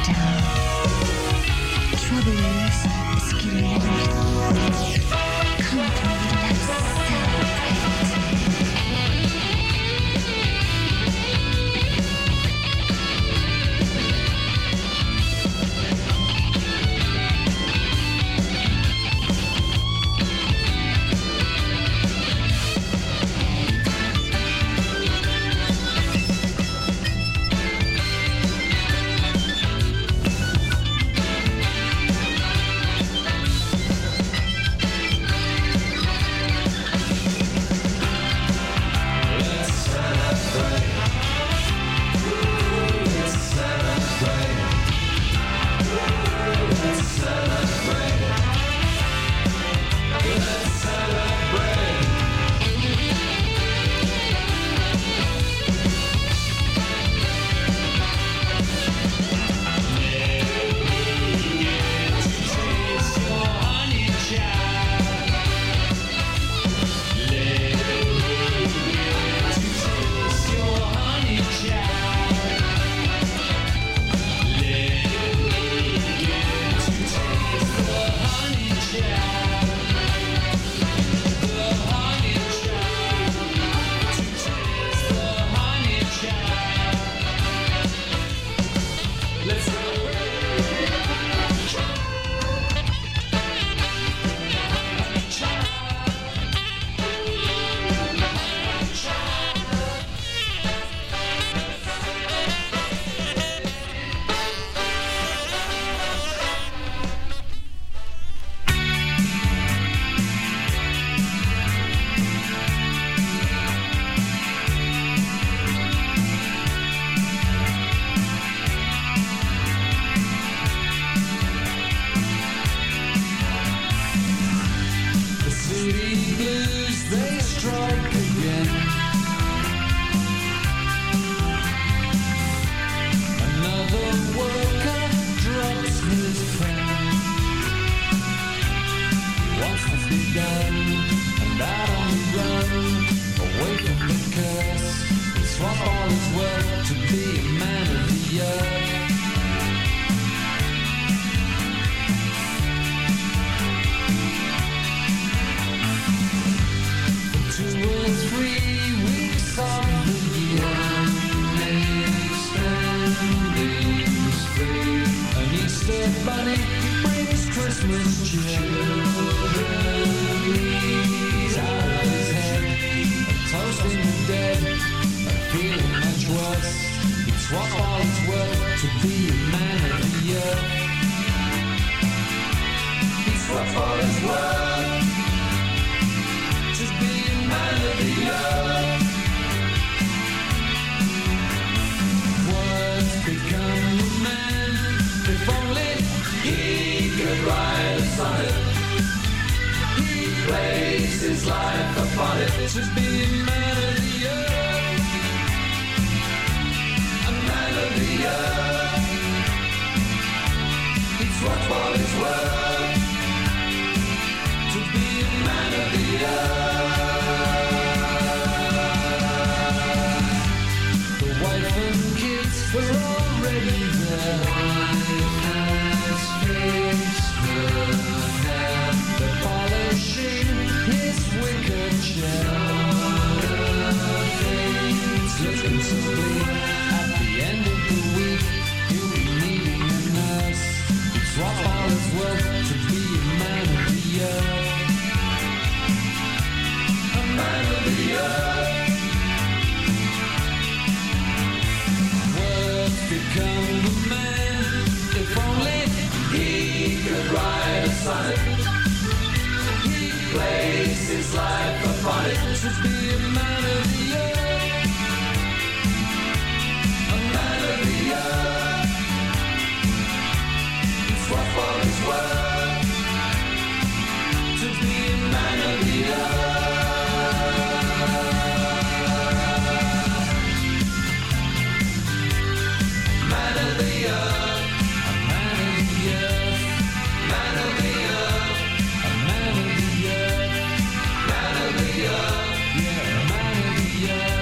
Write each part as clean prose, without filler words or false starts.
Yeah.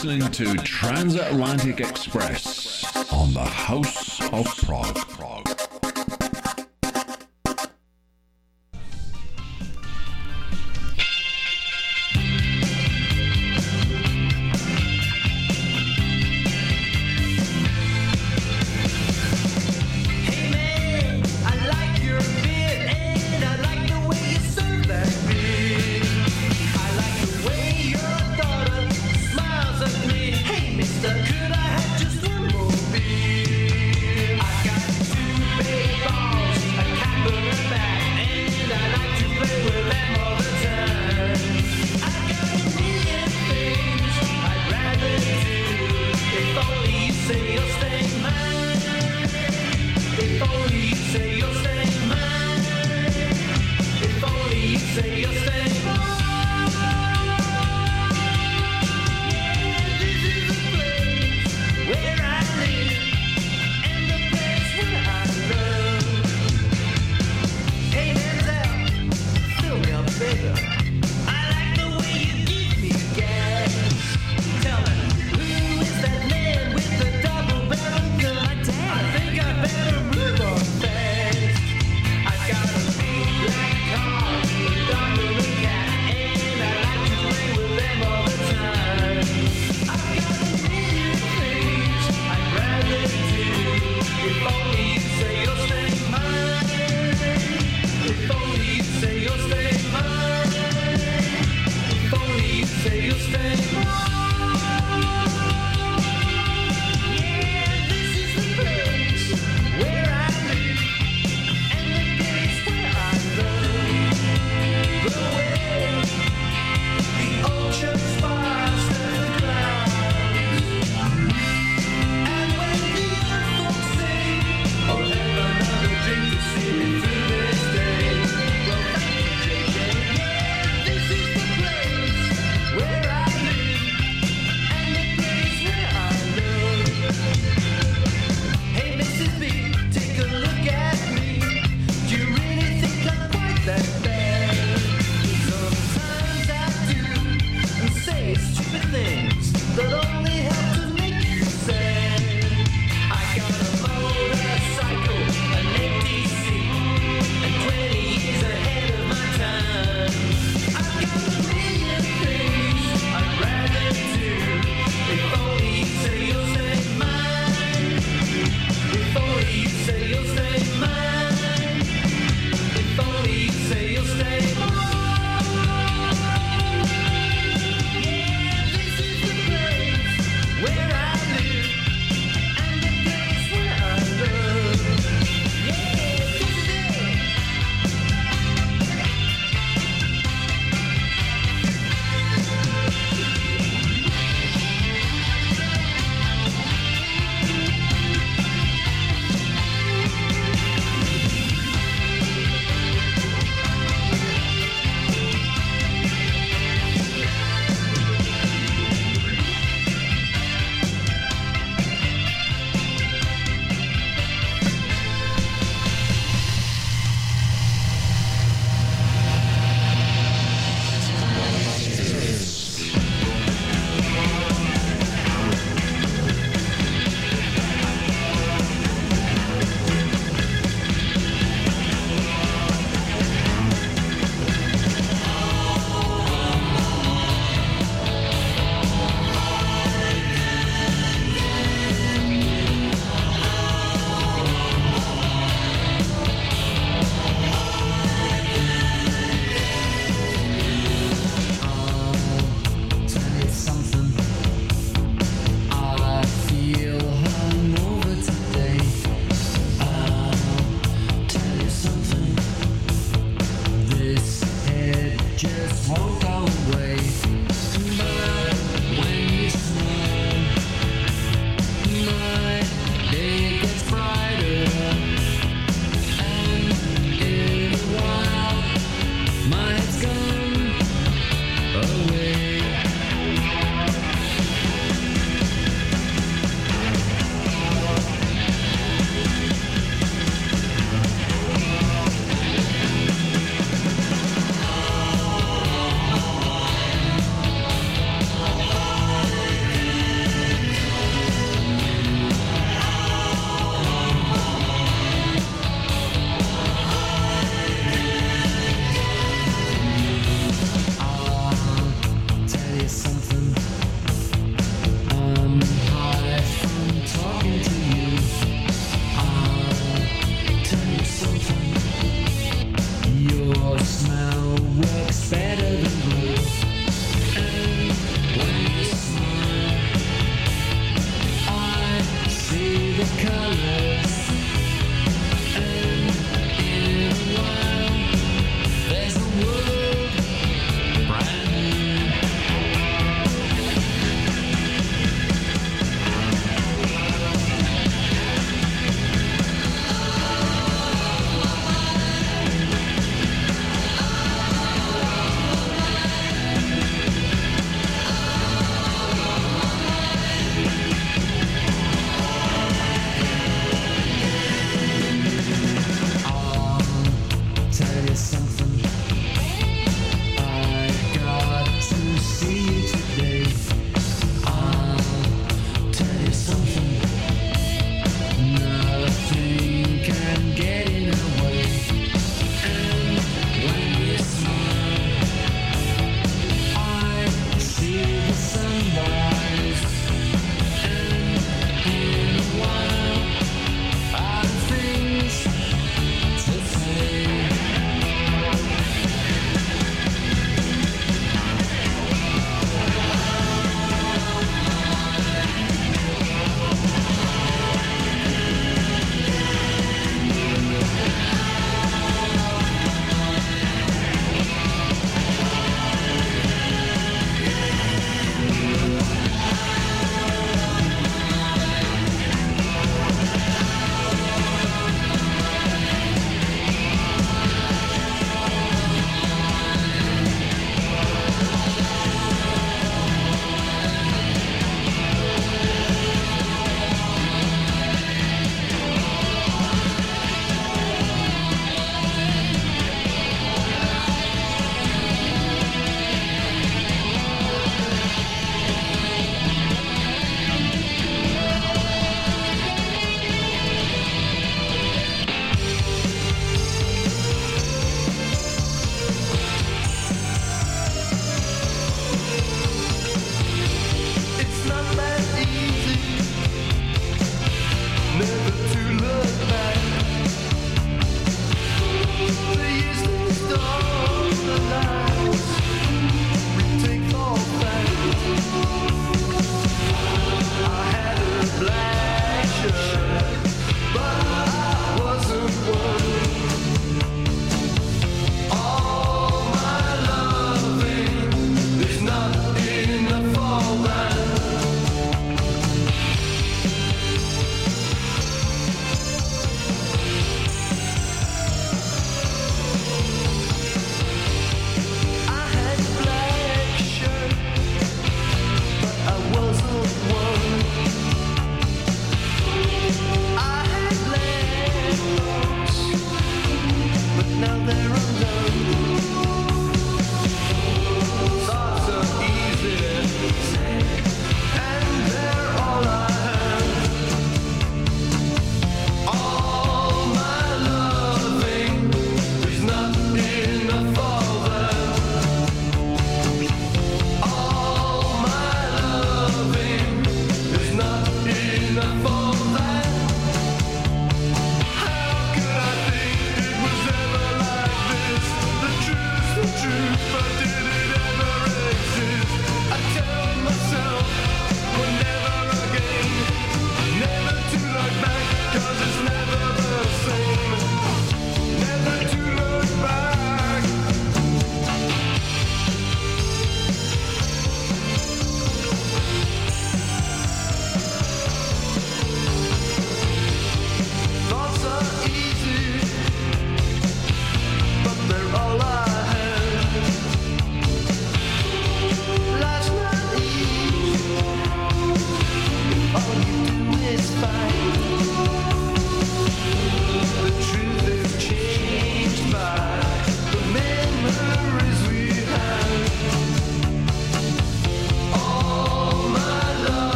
listening to Transatlantic Express on the House of Prague. Could I have just one more beer? I got to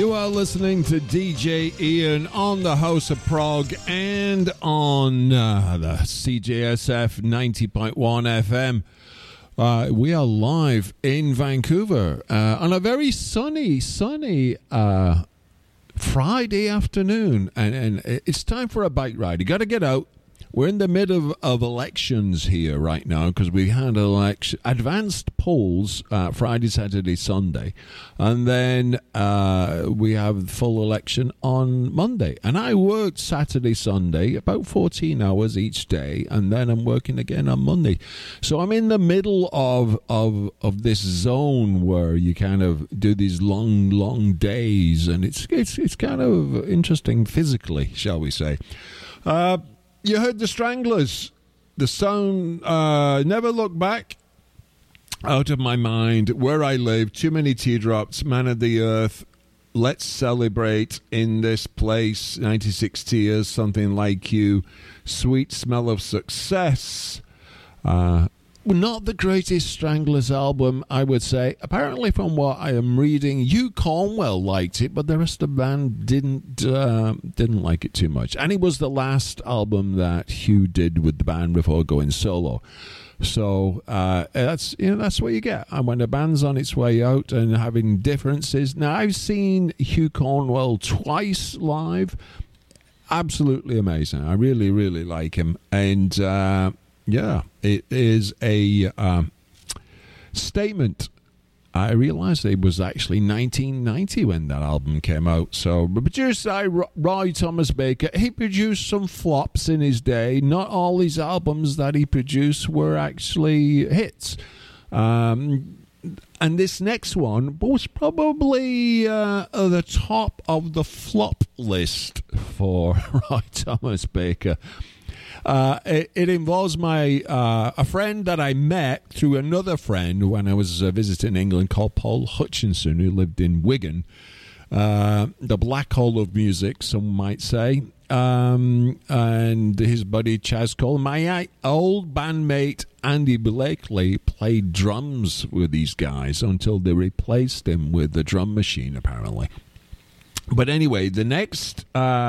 You are listening to DJ Ian on the House of Prog and on the CJSF 90.1 FM. We are live in Vancouver on a very sunny Friday afternoon, and it's time for a bike ride. You got to get out. We're in the middle of elections here right now because we had advanced polls Friday, Saturday, Sunday, and then we have full election on Monday. And I worked Saturday, Sunday, about 14 hours each day, and then I'm working again on Monday. So I'm in the middle of this zone where you kind of do these long days, and it's kind of interesting physically, shall we say. You heard the Stranglers, the song Never Look Back, Out of My Mind, Where I Live, Too Many Teardrops, Man of the Earth, Let's Celebrate, In This Place, 96 Tears, Something Like You, Sweet Smell of Success. Not the greatest Stranglers album, I would say. Apparently, from what I am reading, Hugh Cornwell liked it, but the rest of the band didn't like it too much. And it was the last album that Hugh did with the band before going solo. So that's what you get. And when a band's on its way out and having differences. Now, I've seen Hugh Cornwell twice live. Absolutely amazing. I really, really like him. And yeah, it is a statement. I realised it was actually 1990 when that album came out. So, produced by Roy Thomas Baker, he produced some flops in his day. Not all his albums that he produced were actually hits. And this next one was probably at the top of the flop list for Roy Thomas Baker. It involves a friend that I met through another friend when I was visiting England called Paul Hutchinson, who lived in Wigan. The black hole of music, some might say. And his buddy Chaz Cole. My old bandmate Andy Blakely played drums with these guys until they replaced him with the drum machine, apparently. But anyway, the next...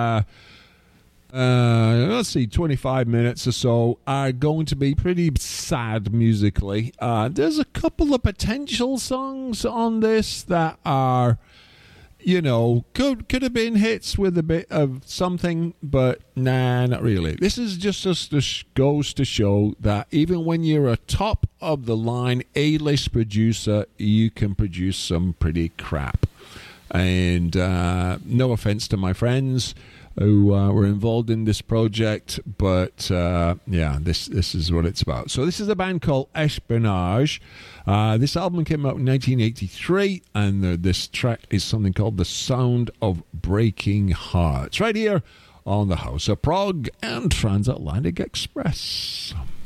let's see, 25 minutes or so are going to be pretty sad musically. There's a couple of potential songs on this that are, could have been hits with a bit of something, but nah, not really. This is just goes to show that even when you're a top of the line A-list producer, you can produce some pretty crap. And no offense to my friends who were involved in this project, but this is what it's about. So this is a band called Espionage. This album came out in 1983, and this track is something called The Sound of Breaking Hearts, right here on the House of Prog and Transatlantic Express.